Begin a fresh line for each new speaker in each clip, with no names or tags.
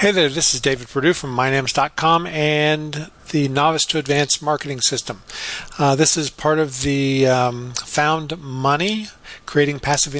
Hey there, this is David Perdue from MyNames.com and the Novice to Advanced Marketing System. This is part of the Found Money, creating passive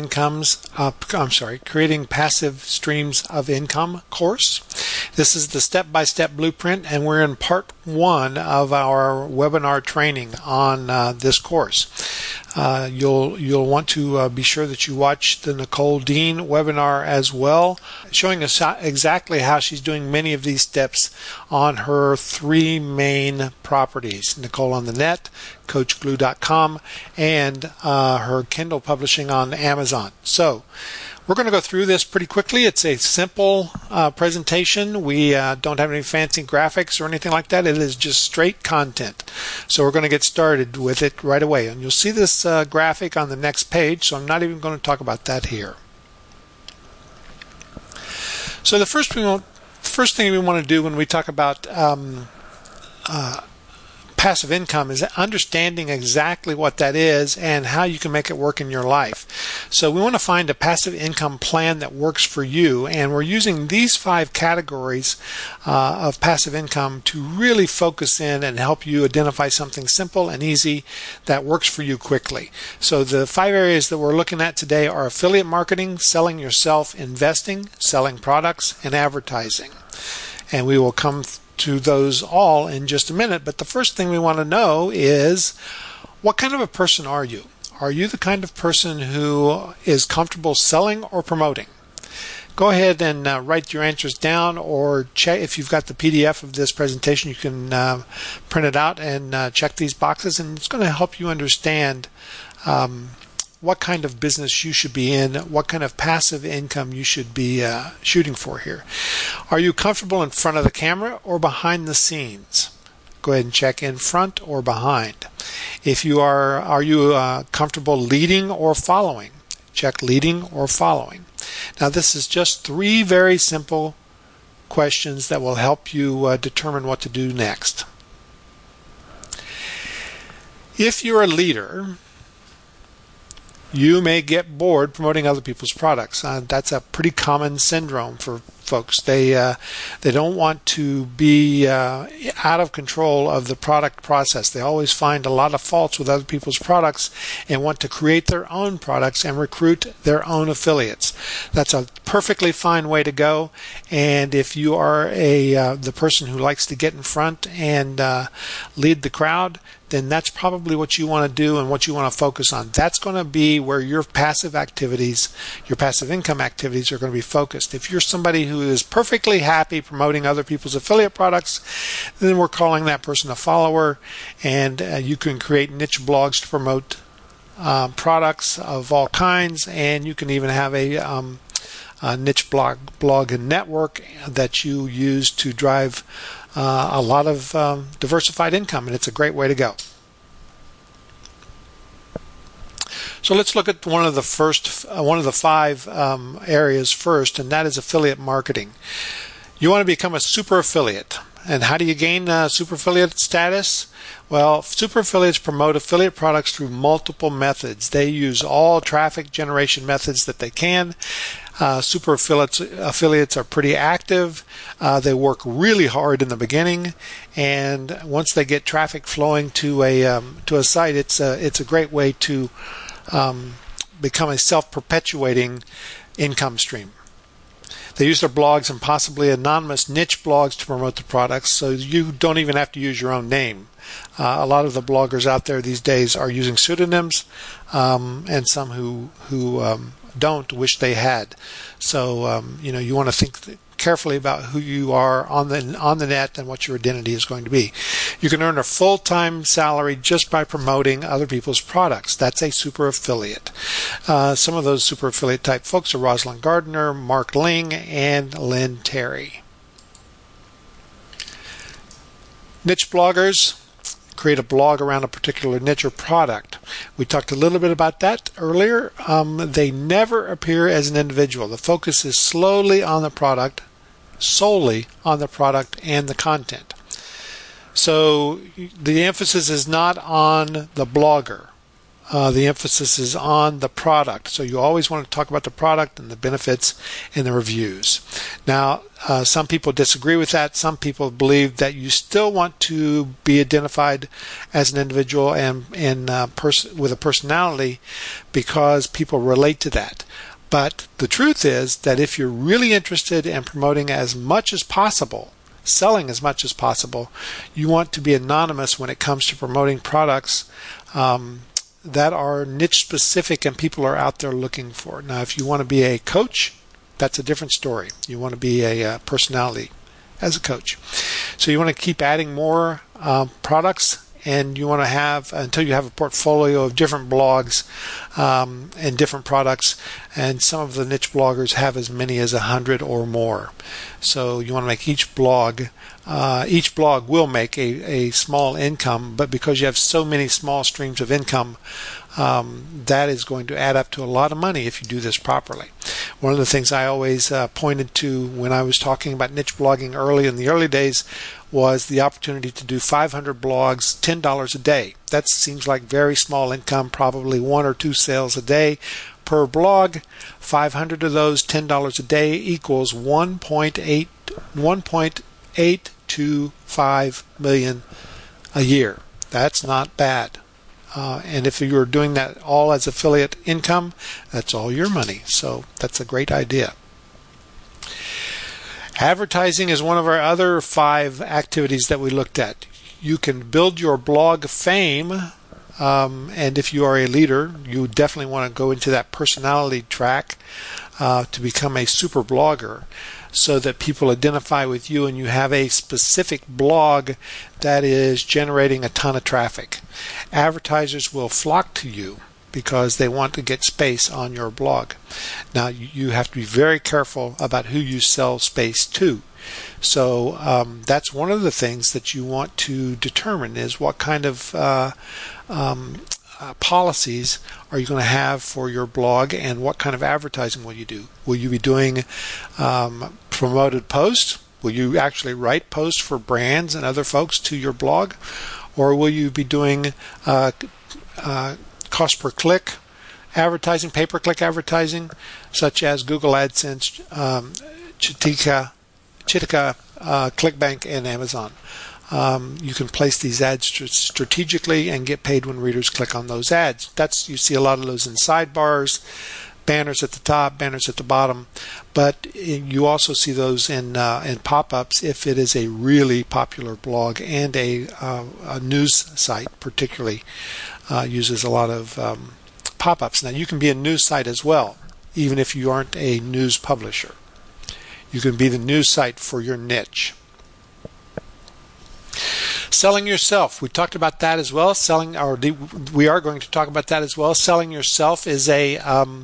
streams of income course. This is the step-by-step blueprint, and we're in part 1 of our webinar training on this course. You'll want to be sure that you watch the Nicole Dean webinar as well, showing us exactly how she's doing many of these steps on her 3 main properties: Nicole on the Net, CoachGlue.com, and her Kindle publishing on Amazon. So we're going to go through this pretty quickly. It's a simple presentation. We don't have any fancy graphics or anything like that. It is just straight content. So we're going to get started with it right away. And you'll see this graphic on the next page, so I'm not even going to talk about that here. So the first thing we want to do when we talk about passive income is understanding exactly what that is and how you can make it work in your life. So we want to find a passive income plan that works for you, and we're using these 5 categories of passive income to really focus in and help you identify something simple and easy that works for you quickly. So the 5 areas that we're looking at today are affiliate marketing, selling yourself, investing, selling products, and advertising. And we will come to those all in just a minute, but the first thing we want to know is, what kind of a person are you? Are you the kind of person who is comfortable selling or promoting? Go ahead and write your answers down, or check if you've got the PDF of this presentation. You can print it out and check these boxes, and it's going to help you understand what kind of business you should be in, what kind of passive income you should be shooting for here. Are you comfortable in front of the camera or behind the scenes? Go ahead and check in front or behind. If you are you comfortable leading or following? Check leading or following. Now this is just 3 very simple questions that will help you determine what to do next. If you're a leader, you may get bored promoting other people's products. That's a pretty common syndrome for folks. They don't want to be out of control of the product process. They always find a lot of faults with other people's products and want to create their own products and recruit their own affiliates. That's a perfectly fine way to go. And if you are the person who likes to get in front and lead the crowd, then that's probably what you want to do and what you want to focus on. That's going to be where your passive activities, your passive income activities, are going to be focused. If you're somebody who is perfectly happy promoting other people's affiliate products, then we're calling that person a follower, and you can create niche blogs to promote products of all kinds, and you can even have a niche blog and network that you use to drive a lot of diversified income, and it's a great way to go. So let's look at one of the 5 areas first, and that is affiliate marketing. You want to become a super affiliate. And how do you gain super affiliate status? Well, super affiliates promote affiliate products through multiple methods. They use all traffic generation methods that they can. Super affiliates are pretty active. They work really hard in the beginning, and once they get traffic flowing to a site, it's a great way to become a self-perpetuating income stream. They use their blogs and possibly anonymous niche blogs to promote the products, so you don't even have to use your own name. A lot of the bloggers out there these days are using pseudonyms, and some who don't wish they had. So you want to think carefully about who you are on the net and what your identity is going to be. You can earn a full-time salary just by promoting other people's products. That's a super affiliate. Some of those super affiliate type folks are Rosalind Gardner, Mark Ling, and Lynn Terry. Niche bloggers create a blog around a particular niche or product. We talked a little bit about that earlier. They never appear as an individual. The focus is solely on the product and the content. So the emphasis is not on the blogger. the emphasis is on the product. So you always want to talk about the product and the benefits and the reviews. Now, some people disagree with that. Some people believe that you still want to be identified as an individual and with a personality because people relate to that. But the truth is that if you're really interested in promoting as much as possible, selling as much as possible, you want to be anonymous when it comes to promoting products that are niche specific and people are out there looking for. Now, if you want to be a coach, that's a different story. You want to be a personality as a coach. So you want to keep adding more products, and you want to have until you have a portfolio of different blogs and different products. And some of the niche bloggers have as many as 100 or more. So you want to make each blog will make a small income, but because you have so many small streams of income, that is going to add up to a lot of money if you do this properly. One of the things I always pointed to when I was talking about niche blogging early in the early days was the opportunity to do 500 blogs, $10 a day. That seems like very small income, probably 1 or 2 sales a day per blog. 500 of those, $10 a day equals 1.825 million a year. That's not bad. And if you're doing that all as affiliate income, that's all your money. So that's a great idea. Advertising is one of our other 5 activities that we looked at. You can build your blog fame, and if you are a leader, you definitely want to go into that personality track to become a super blogger, so that people identify with you and you have a specific blog that is generating a ton of traffic. Advertisers will flock to you because they want to get space on your blog. Now, you have to be very careful about who you sell space to. So that's one of the things that you want to determine is what kind of policies are you going to have for your blog, and what kind of advertising will you do? Will you be doing promoted posts? Will you actually write posts for brands and other folks to your blog? Or will you be doing cost per click advertising, pay-per-click advertising, such as Google AdSense, Chitika, ClickBank, and Amazon? You can place these ads strategically and get paid when readers click on those ads. You see a lot of those in sidebars, banners at the top, banners at the bottom, but you also see those in pop-ups if it is a really popular blog, and a news site particularly uses a lot of pop-ups. Now, you can be a news site as well, even if you aren't a news publisher. You can be the news site for your niche. Selling yourself. We talked about that as well. We are going to talk about that as well. Selling yourself is a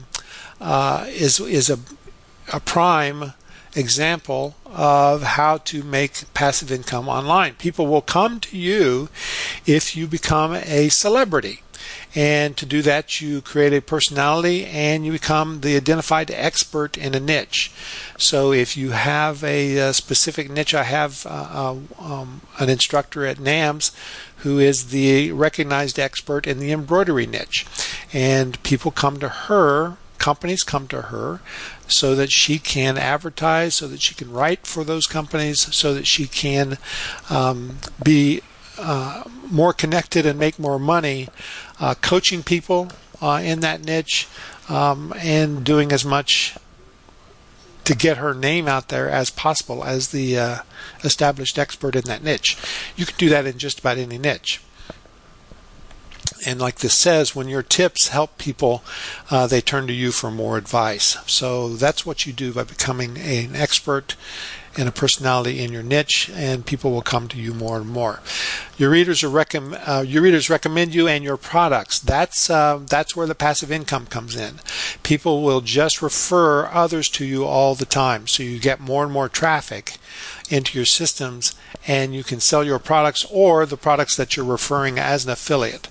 prime example of how to make passive income online. People will come to you if you become a celebrity. And to do that, you create a personality and you become the identified expert in a niche. So if you have a specific niche, I have an instructor at NAMS who is the recognized expert in the embroidery niche. And people come to her, companies come to her, so that she can advertise, so that she can write for those companies, so that she can be more connected and make more money coaching people in that niche, and doing as much to get her name out there as possible as the established expert in that niche. You can do that in just about any niche. And like this says, when your tips help people, they turn to you for more advice. So that's what you do by becoming an expert and a personality in your niche, and people will come to you more and more. Your readers recommend you and your products. That's where the passive income comes in. People will just refer others to you all the time, so you get more and more traffic into your systems, and you can sell your products or the products that you're referring as an affiliate.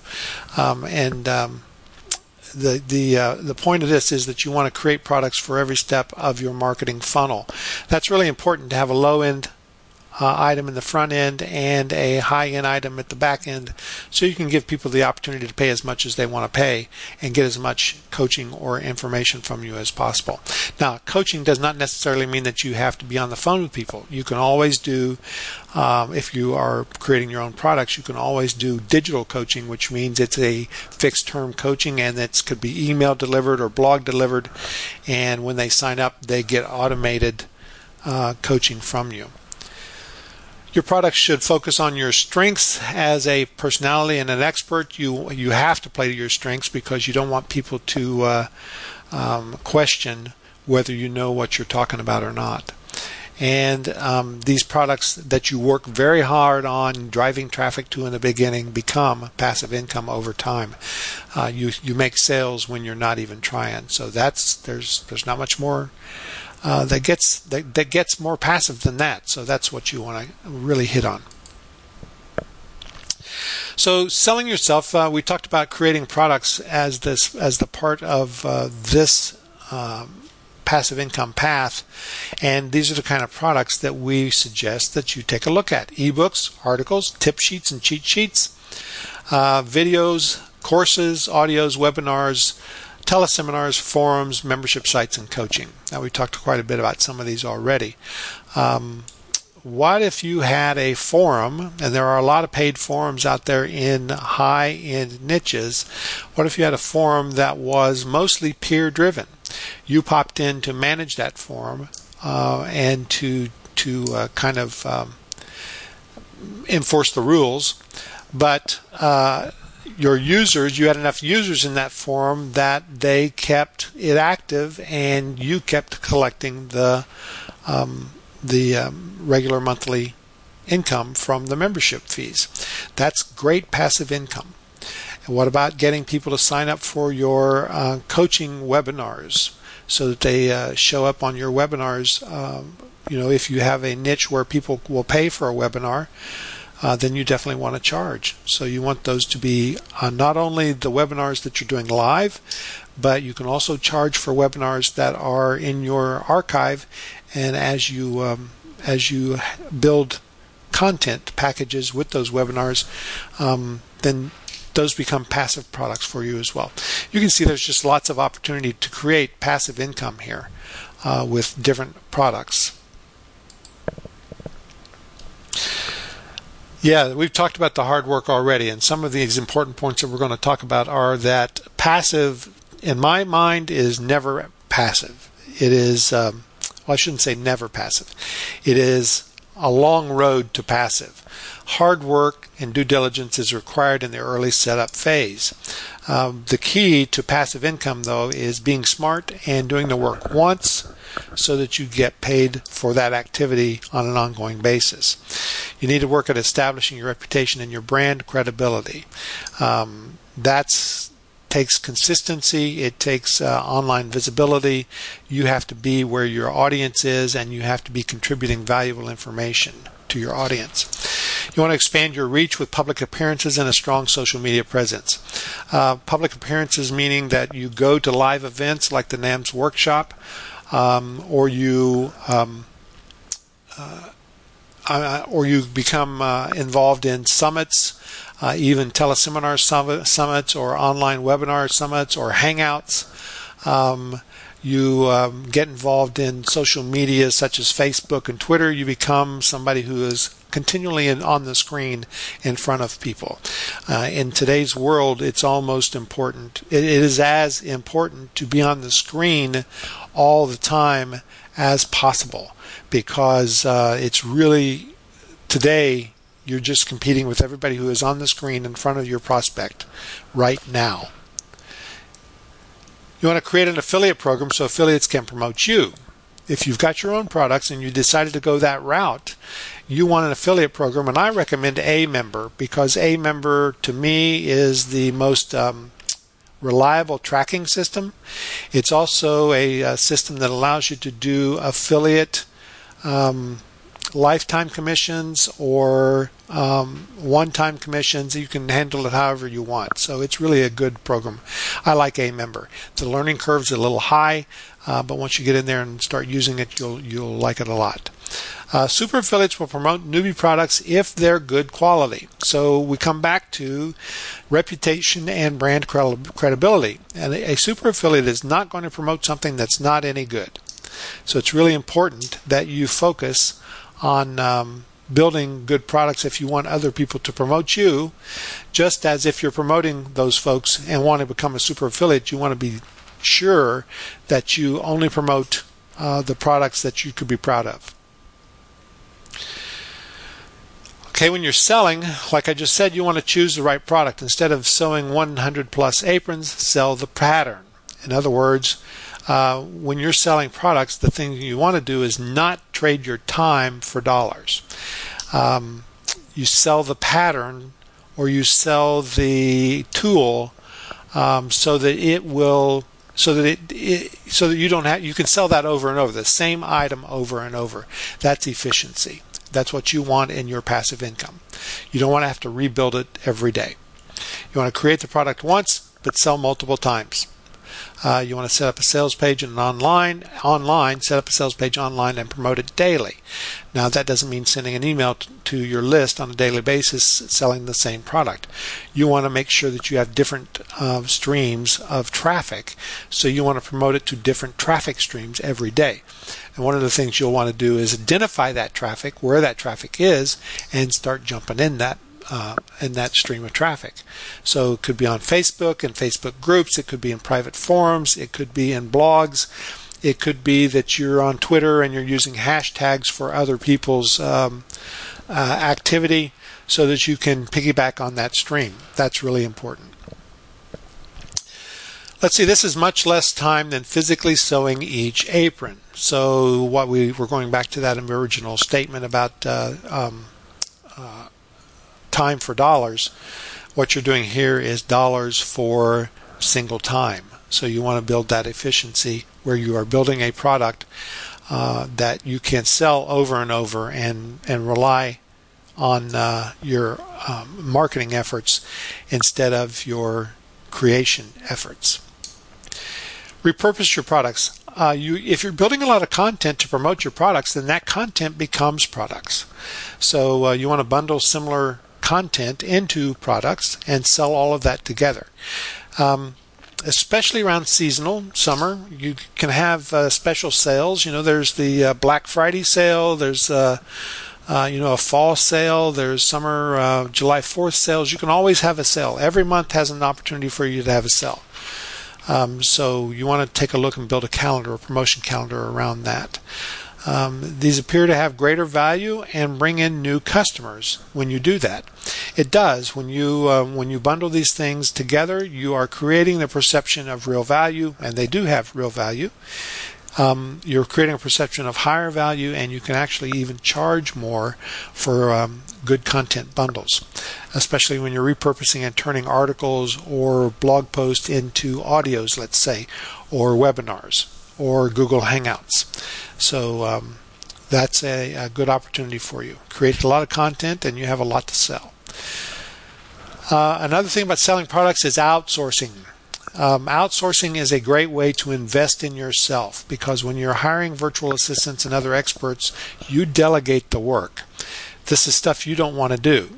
The point of this is that you want to create products for every step of your marketing funnel. That's really important to have a low-end item in the front end and a high-end item at the back end, so you can give people the opportunity to pay as much as they want to pay and get as much coaching or information from you as possible. Now, coaching does not necessarily mean that you have to be on the phone with people. You can always do, if you are creating your own products, you can always do digital coaching, which means it's a fixed term coaching, and it could be email delivered or blog delivered, and when they sign up they get automated coaching from you. Your products should focus on your strengths as a personality and an expert. You have to play to your strengths, because you don't want people to question whether you know what you're talking about or not. And these products that you work very hard on driving traffic to in the beginning become passive income over time. You make sales when you're not even trying. So there's not much more that gets more passive than that. So that's what you want to really hit on. So selling yourself, we talked about creating products as the part of this passive income path, and these are the kind of products that we suggest that you take a look at: ebooks, articles, tip sheets and cheat sheets, videos, courses, audios, webinars, teleseminars, forums, membership sites, and coaching. Now, we talked quite a bit about some of these already. What if you had a forum, and there are a lot of paid forums out there in high-end niches? What if you had a forum that was mostly peer-driven? You popped in to manage that forum and to kind of enforce the rules, but your users, you had enough users in that forum that they kept it active, and you kept collecting the regular monthly income from the membership fees. That's great passive income. And what about getting people to sign up for your coaching webinars so that they show up on your webinars? If you have a niche where people will pay for a webinar, then you definitely want to charge. So you want those to be not only the webinars that you're doing live, but you can also charge for webinars that are in your archive. And as you build content packages with those webinars, then those become passive products for you as well. You can see there's just lots of opportunity to create passive income here with different products. Yeah, we've talked about the hard work already, and some of these important points that we're going to talk about are that passive, in my mind, is never passive. It is, I shouldn't say never passive. It is a long road to passive. Hard work and due diligence is required in the early setup phase. The key to passive income, though, is being smart and doing the work once so that you get paid for that activity on an ongoing basis. You need to work at establishing your reputation and your brand credibility. That takes consistency. It takes online visibility. You have to be where your audience is, and you have to be contributing valuable information to your audience. You want to expand your reach with public appearances and a strong social media presence. Public appearances meaning that you go to live events like the NAMS workshop, or you become involved in summits, even teleseminar summits or online webinar summits or hangouts. You get involved in social media such as Facebook and Twitter. You become somebody who is continually on the screen in front of people. In today's world, it's almost important. It is as important to be on the screen all the time as possible, because it's really, today, you're just competing with everybody who is on the screen in front of your prospect right now. You want to create an affiliate program so affiliates can promote you. If you've got your own products and you decided to go that route, you want an affiliate program, and I recommend Amember, because Amember to me is the most reliable tracking system. It's also a system that allows you to do affiliate lifetime commissions or one-time commissions. You can handle it however you want. So it's really a good program. I like Amember. The learning curve's a little high, but once you get in there and start using it, you'll like it a lot. Super affiliates will promote newbie products if they're good quality. So we come back to reputation and brand credibility. And a super affiliate is not going to promote something that's not any good. So it's really important that you focus on building good products if you want other people to promote you, just as if you're promoting those folks and want to become a super affiliate, you want to be sure that you only promote the products that you could be proud of. Okay, when you're selling, like I just said, you want to choose the right product. Instead of sewing 100 plus aprons, sell the pattern. In other words, when you're selling products, the thing you want to do is not trade your time for dollars. You sell the pattern or you sell the tool so that you can sell that over and over, the same item over and over. That's efficiency. That's what you want in your passive income. You don't want to have to rebuild it every day. You want to create the product once, but sell multiple times. You want to set up a sales page and set up a sales page online and promote it daily. Now that doesn't mean sending an email to your list on a daily basis selling the same product. You want to make sure that you have different streams of traffic, so you want to promote it to different traffic streams every day. And one of the things you'll want to do is identify that traffic, where that traffic is, and start jumping in that stream of traffic. So it could be on Facebook and Facebook groups, it could be in private forums, it could be in blogs, it could be that you're on Twitter and you're using hashtags for other people's activity so that you can piggyback on that stream. That's really important. Let's see, this is much less time than physically sewing each apron. So we're going back to that original statement about time for dollars. What you're doing here is dollars for single time. So you want to build that efficiency where you are building a product that you can sell over and over and rely on your marketing efforts instead of your creation efforts. Repurpose your products. If you're building a lot of content to promote your products, then that content becomes products. So you want to bundle similar content into products and sell all of that together. Especially around seasonal summer, you can have special sales. There's the Black Friday sale. There's a fall sale. There's summer July 4th sales. You can always have a sale. Every month has an opportunity for you to have a sale. So you want to take a look and build a calendar, a promotion calendar around that. These appear to have greater value and bring in new customers when you do that. It does. When you bundle these things together, you are creating the perception of real value, and they do have real value. You're creating a perception of higher value, and you can actually even charge more for good content bundles, especially when you're repurposing and turning articles or blog posts into audios, let's say, or webinars or Google Hangouts. So that's a good opportunity for you. Create a lot of content and you have a lot to sell. Another thing about selling products is outsourcing. Outsourcing is a great way to invest in yourself, because when you're hiring virtual assistants and other experts, you delegate the work. This is stuff you don't want to do.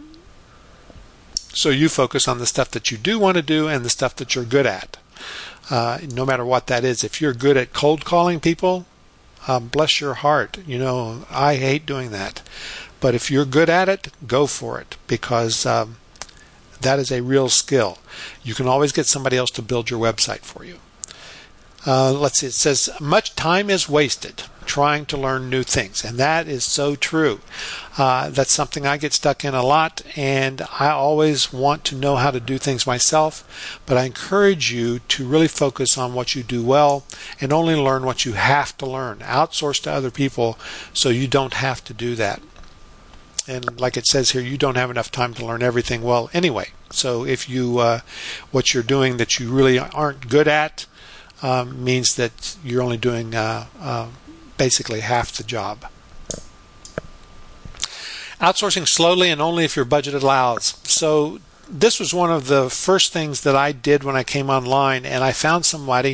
So you focus on the stuff that you do want to do and the stuff that you're good at. No matter what that is. If you're good at cold calling people, bless your heart. I hate doing that. But if you're good at it, go for it, because that is a real skill. You can always get somebody else to build your website for you. Let's see, it says, much time is wasted trying to learn new things. And that is so true. That's something I get stuck in a lot, and I always want to know how to do things myself. But I encourage you to really focus on what you do well and only learn what you have to learn. Outsource to other people so you don't have to do that. And like it says here, you don't have enough time to learn everything well anyway. So if what you're doing that you really aren't good at means that you're only doing basically half the job. Outsourcing slowly and only if your budget allows. So this was one of the first things that I did when I came online, and I found somebody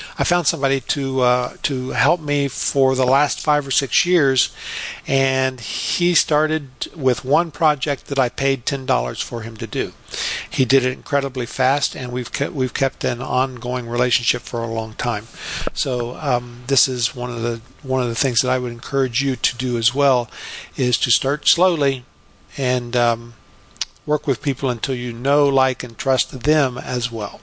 to help me for the last 5 or 6 years, and he started with one project that I paid $10 for him to do. He did it incredibly fast, and we've kept an ongoing relationship for a long time. So this is one of the things that I would encourage you to do as well, is to start slowly and work with people until you know, like, and trust them as well.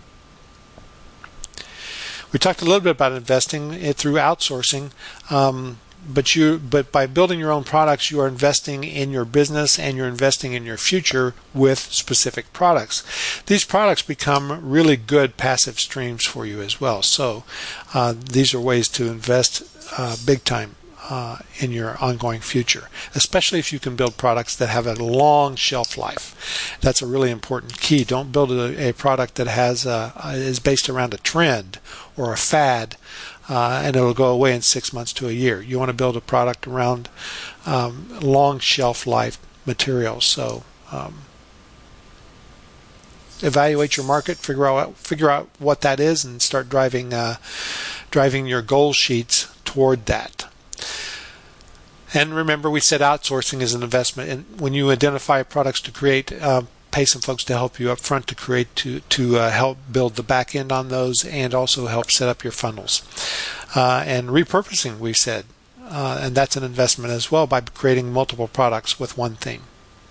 We talked a little bit about investing it through outsourcing, but by building your own products, you are investing in your business and you're investing in your future with specific products. These products become really good passive streams for you as well. So these are ways to invest big time in your ongoing future, especially if you can build products that have a long shelf life. That's a really important key. Don't build a product that is based around a trend or a fad, and it'll go away in 6 months to a year. You want to build a product around long shelf life materials. So evaluate your market, figure out what that is, and start driving your goal sheets toward that. And remember, we said outsourcing is an investment. And when you identify products to create, pay some folks to help you up front to create, to help build the back end on those, and also help set up your funnels. And repurposing, we said, and that's an investment as well by creating multiple products with one theme.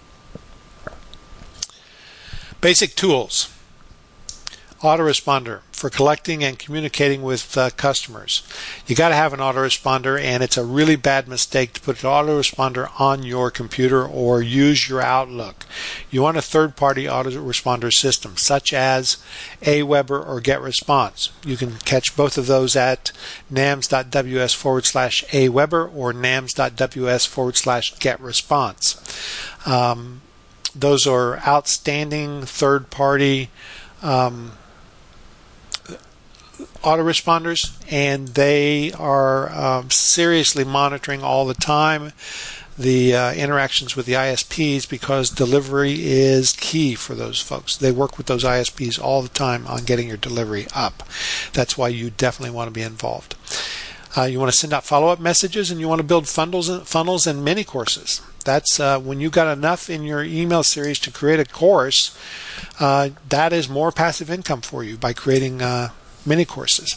Basic tools. Autoresponder for collecting and communicating with customers. You got to have an autoresponder, and it's a really bad mistake to put an autoresponder on your computer or use your Outlook. You want a third-party autoresponder system, such as Aweber or GetResponse. You can catch both of those at nams.ws/Aweber or nams.ws/GetResponse. Those are outstanding third-party autoresponders, and they are seriously monitoring all the time the interactions with the ISPs, because delivery is key for those folks. They work with those ISPs all the time on getting your delivery up. That's why you definitely want to be involved. You want to send out follow-up messages, and you want to build funnels and mini courses. That's when you got enough in your email series to create a course. That is more passive income for you by creating mini courses.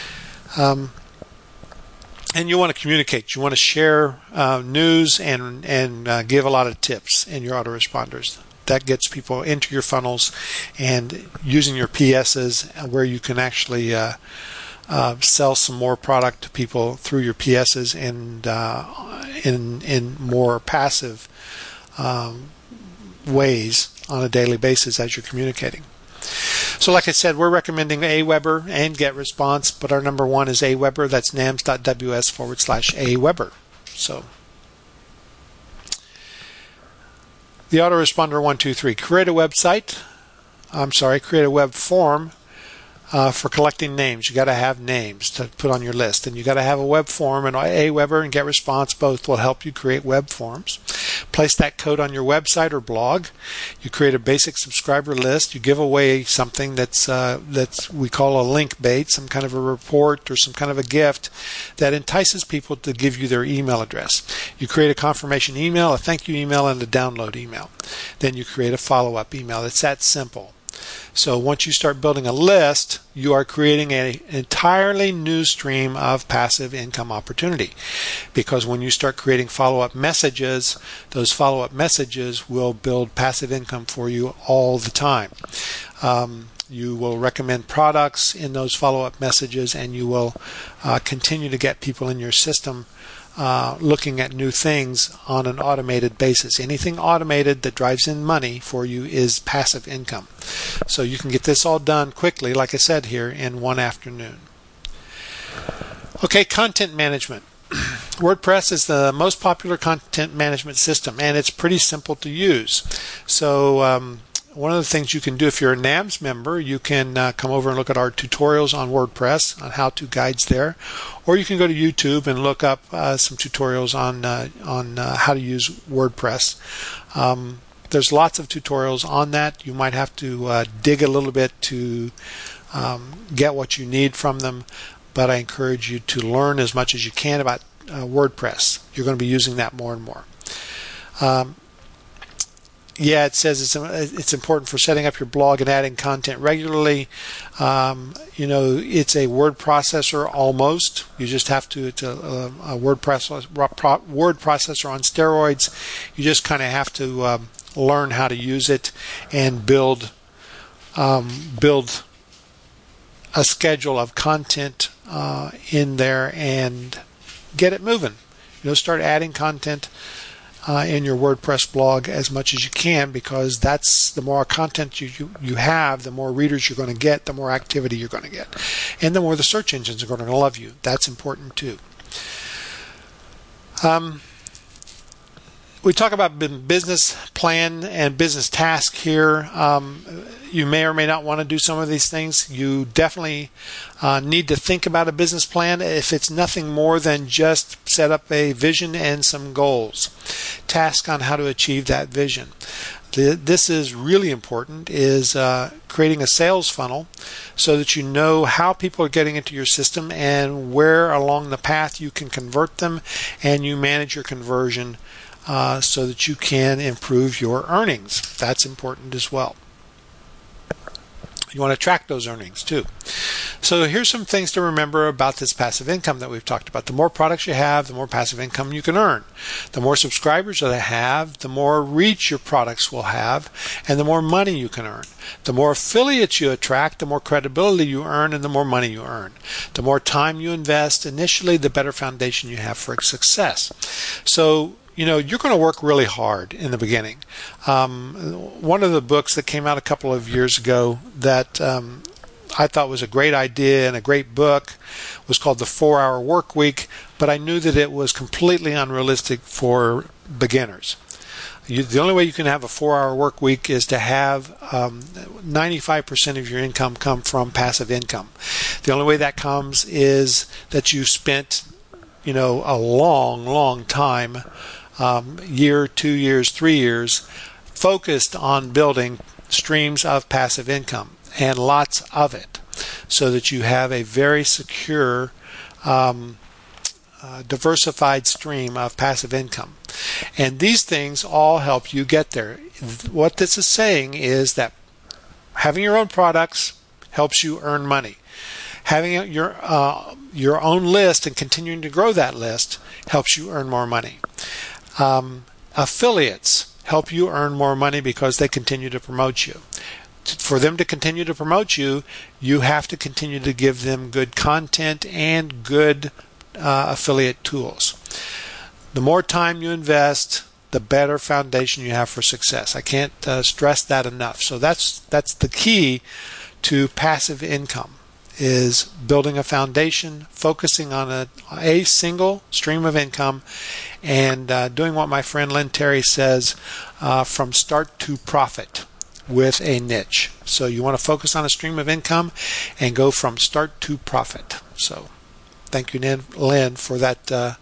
And you want to communicate. You want to share news and give a lot of tips in your autoresponders. That gets people into your funnels, and using your PSs where you can actually sell some more product to people through your PSs and in more passive ways on a daily basis as you're communicating. So like I said, we're recommending Aweber and GetResponse, but our number one is Aweber. That's nams.ws/Aweber. So the autoresponder 1, 2, 3. Create a web form for collecting names. You got to have names to put on your list, and you got to have a web form. And Aweber and GetResponse both will help you create web forms. Place that code on your website or blog. You create a basic subscriber list. You give away something that's we call a link bait, some kind of a report or some kind of a gift that entices people to give you their email address. You create a confirmation email, a thank you email, and a download email. Then you create a follow-up email. It's that simple. So once you start building a list, you are creating an entirely new stream of passive income opportunity. Because when you start creating follow-up messages, those follow-up messages will build passive income for you all the time. You will recommend products in those follow-up messages, and you will continue to get people in your system looking at new things on an automated basis. Anything automated that drives in money for you is passive income. So you can get this all done quickly, like I said here, in one afternoon. Okay, content management. WordPress is the most popular content management system, and it's pretty simple to use. So one of the things you can do if you're a NAMS member, you can come over and look at our tutorials on WordPress, on how-to guides there, or you can go to YouTube and look up some tutorials on how to use WordPress. There's lots of tutorials on that. You might have to dig a little bit to get what you need from them, but I encourage you to learn as much as you can about WordPress. You're going to be using that more and more. Yeah, it says it's important for setting up your blog and adding content regularly. It's a word processor almost. You just have to. It's a word processor on steroids. You just kind of have to learn how to use it and build a schedule of content in there and get it moving. Start adding content in your WordPress blog as much as you can, because that's the more content you have, the more readers you're going to get, the more activity you're going to get, and the more the search engines are going to love you. That's important too. We talk about business plan and business task here. You may or may not want to do some of these things. You definitely need to think about a business plan if it's nothing more than just set up a vision and some goals. Task on how to achieve that vision. This is really important, is creating a sales funnel so that you know how people are getting into your system and where along the path you can convert them, and you manage your conversion so that you can improve your earnings. That's important as well. You want to track those earnings too. So here's some things to remember about this passive income that we've talked about. The more products you have, the more passive income you can earn. The more subscribers that I have, the more reach your products will have, and the more money you can earn. The more affiliates you attract, the more credibility you earn, and the more money you earn. The more time you invest initially, the better foundation you have for success. So you're going to work really hard in the beginning. One of the books that came out a couple of years ago that I thought was a great idea and a great book was called The 4-Hour Work Week, but I knew that it was completely unrealistic for beginners. The only way you can have a 4-hour work week is to have 95% of your income come from passive income. The only way that comes is that you spent a long time, year, 2 years, 3 years, focused on building streams of passive income, and lots of it, so that you have a very secure, diversified stream of passive income. And these things all help you get there. What this is saying is that having your own products helps you earn money. Having your own list and continuing to grow that list helps you earn more money. Affiliates help you earn more money because they continue to promote you. For them to continue to promote you, you have to continue to give them good content and good affiliate tools. The more time you invest, the better foundation you have for success. I can't stress that enough. So that's the key to passive income, is building a foundation, focusing on a single stream of income, and doing what my friend Lynn Terry says, from start to profit with a niche. So you want to focus on a stream of income and go from start to profit. So thank you, Lynn, for that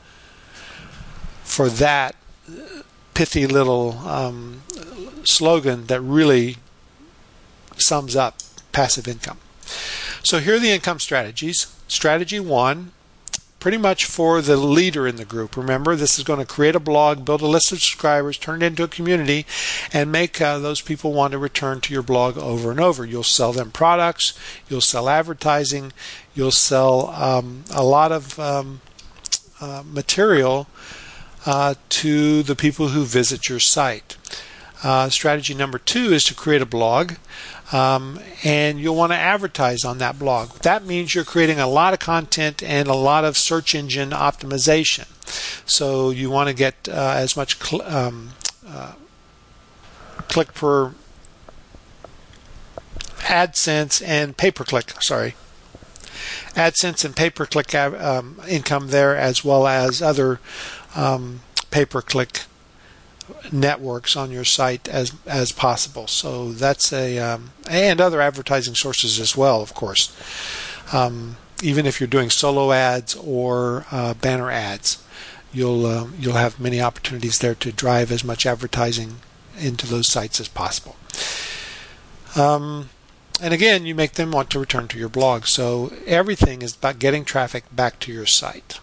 pithy little slogan that really sums up passive income. So here are the income strategies. Strategy 1, pretty much for the leader in the group. Remember, this is going to create a blog, build a list of subscribers, turn it into a community, and make those people want to return to your blog over and over. You'll sell them products, you'll sell advertising, you'll sell a lot of material to the people who visit your site. Strategy number 2 is to create a blog. And you'll want to advertise on that blog. That means you're creating a lot of content and a lot of search engine optimization. So you want to get as much click per AdSense and pay-per-click. AdSense and pay-per-click income there, as well as other pay-per-click networks on your site as possible. So that's and other advertising sources as well, of course. Even if you're doing solo ads or banner ads, you'll have many opportunities there to drive as much advertising into those sites as possible. And again, you make them want to return to your blog. So everything is about getting traffic back to your site.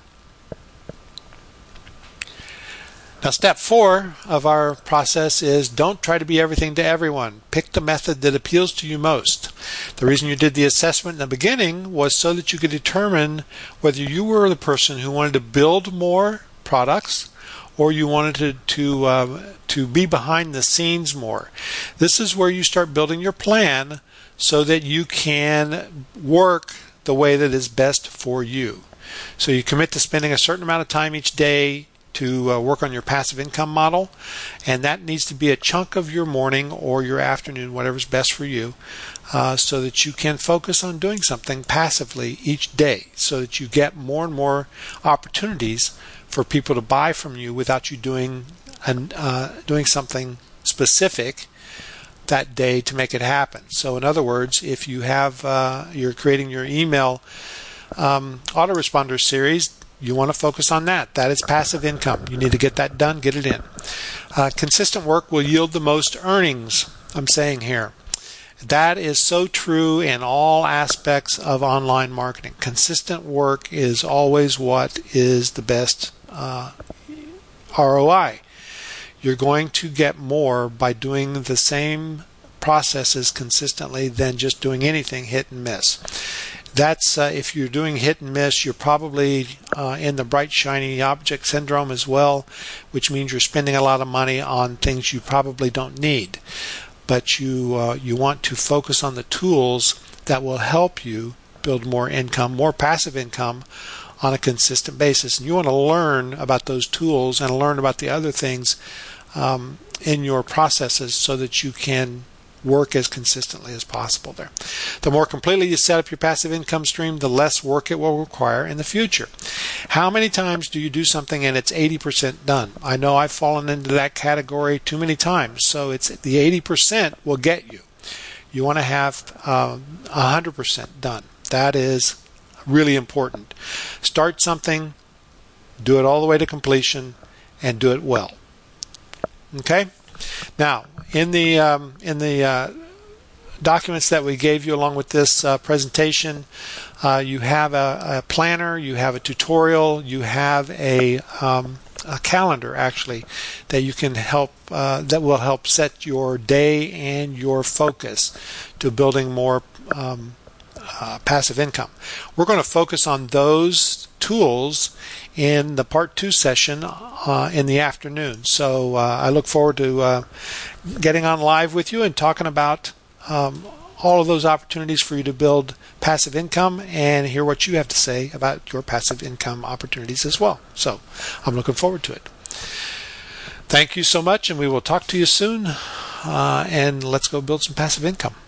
Now, step 4 of our process is don't try to be everything to everyone. Pick the method that appeals to you most. The reason you did the assessment in the beginning was so that you could determine whether you were the person who wanted to build more products or you wanted to be behind the scenes more. This is where you start building your plan so that you can work the way that is best for you. So you commit to spending a certain amount of time each day to work on your passive income model, and that needs to be a chunk of your morning or your afternoon, whatever's best for you, so that you can focus on doing something passively each day so that you get more and more opportunities for people to buy from you without you doing something specific that day to make it happen. So in other words, if you have you're creating your email autoresponder series, you want to focus on that. That is passive income. You need to get that done, get it in. Consistent work will yield the most earnings, I'm saying here. That is so true in all aspects of online marketing. Consistent work is always what is the best ROI. You're going to get more by doing the same processes consistently than just doing anything hit and miss. That's if you're doing hit and miss, you're probably in the bright shiny object syndrome as well, which means you're spending a lot of money on things you probably don't need. But you want to focus on the tools that will help you build more income, more passive income on a consistent basis. And you want to learn about those tools and learn about the other things in your processes so that you can work as consistently as possible there. The more completely you set up your passive income stream, the less work it will require in the future. How many times do you do something and it's 80% done? I know I've fallen into that category too many times. So it's the 80% will get you. You want to have 100% done. That is really important. Start something, do it all the way to completion, and do it well. Okay? Now, in the documents that we gave you along with this presentation, you have a planner, you have a tutorial, you have a calendar actually that you can help that will help set your day and your focus to building more passive income. We're going to focus on those tools in the part 2 session in the afternoon. So I look forward to getting on live with you and talking about all of those opportunities for you to build passive income and hear what you have to say about your passive income opportunities as well. So I'm looking forward to it. Thank you so much, and we will talk to you soon. And let's go build some passive income.